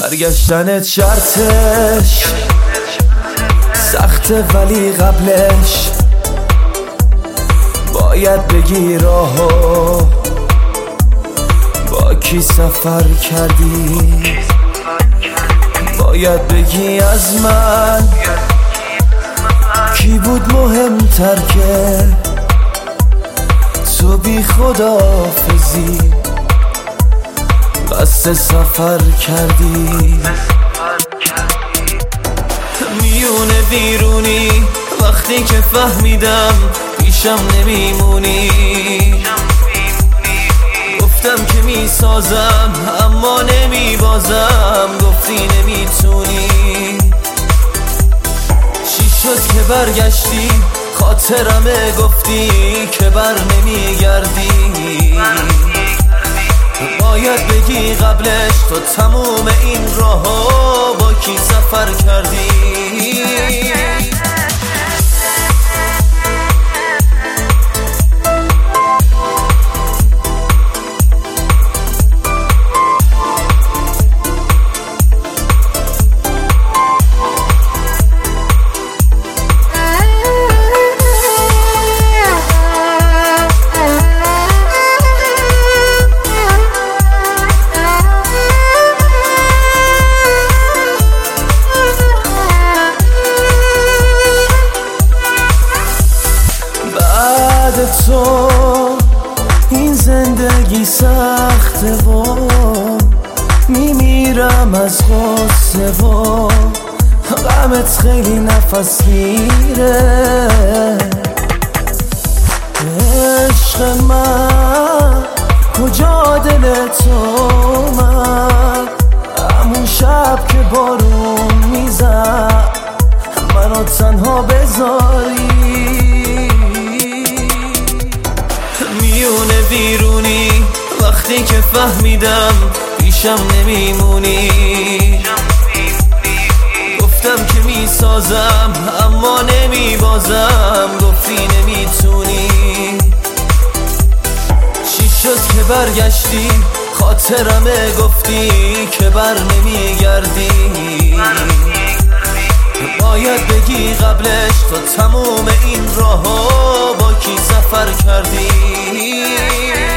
برگشتنت شرطش سخته ولی قبلش باید بگی راهو با کی سفر کردی، باید بگی از من کی بود مهمتر که تو بی خداحافظی قصد سفر کردی. میونه بیرونی وقتی که فهمیدم پیشم نمیمونی، گفتم که میسازم اما نمیبازم، گفتی نمیتونی. چی شد که برگشتی خاطرمه، گفتی که بر نمیگردی. باید بگی قبلش تو تموم این راهو با کی سفر کردی. تو این زندگی سخته و میمیرم از غصه و غمت خیلی نفس گیره. عشق من کجا دل تو من، همون شب که بارون میزد منو تنها بذاری. میونه بیرونی وقتی که فهمیدم پیشم نمیمونی، گفتم که میسازم اما نمیبازم، گفتی نمیتونی. چی شد که برگشتی خاطرمه، گفتی که بر نمیگردی. باید بگی قبلش تو تموم این راهو با کی سفر کردی.